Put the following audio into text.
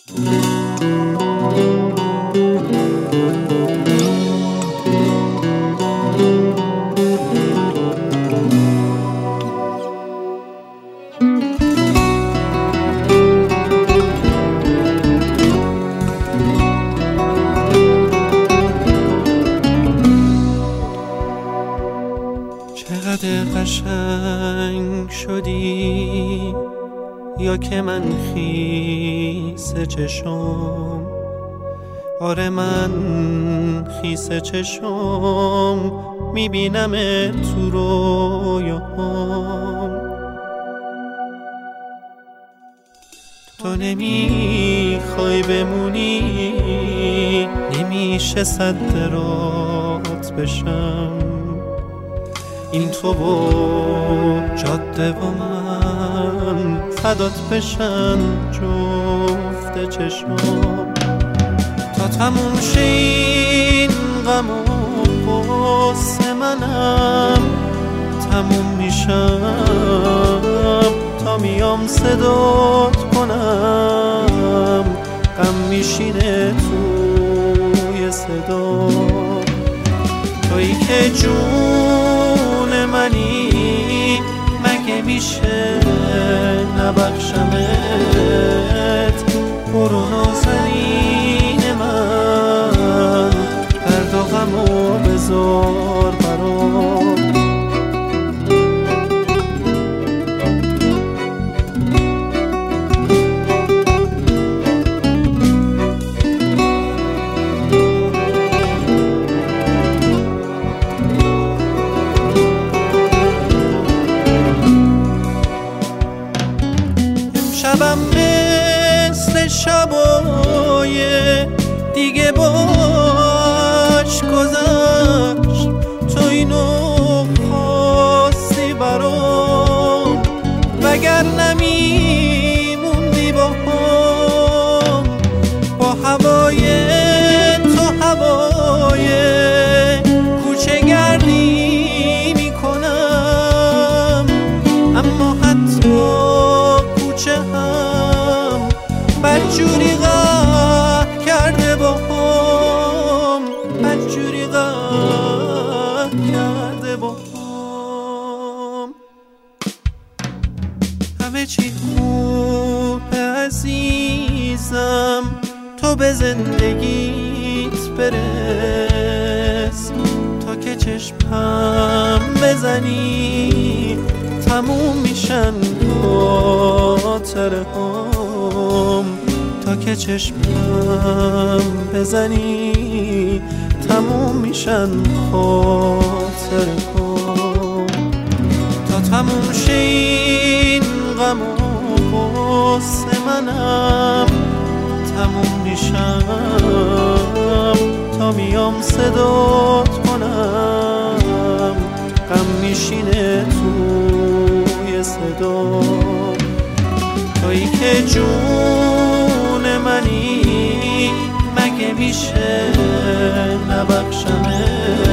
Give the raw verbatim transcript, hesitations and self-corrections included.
چقدر قشنگ شدی یا که من خیس چشم، آره من خیس چشم میبینم تو رویاهام. تو نمیخوای بمونی، نمیشه صد رات بشم، این تو و جاده و من فدات بشن جفت چشم. تا تموم شه این غم و غصه منم تموم میشم، تا میام صدات کنم غم میشینه توی صدا. تویی که جون منی مگه میشه نبخشمت، برو نازنین من درد و غمو بذار برام. شبم مثل شبای دیگه باش گذشت، تو اینو خواستی برام وگر نمیموندی با هم. با هوای تو هوای کوچه گردی میکنم، اما حتی چه هم بدجوری قهر کرده با هم، بدجوری قهر کرده با هم. همه چی خوبه عزیزم، تو به زندگیت برس، تا که چشمم بزنی تموم میشن خاطره هام. تا که چشمم بزنی تموم میشن خاطره هام. تا تموم شه این غم و غصه منم تموم میشم، تا میام صدات کنم غم میشینه توی صدا. تویی که جون منی مگه میشه نبخشمت،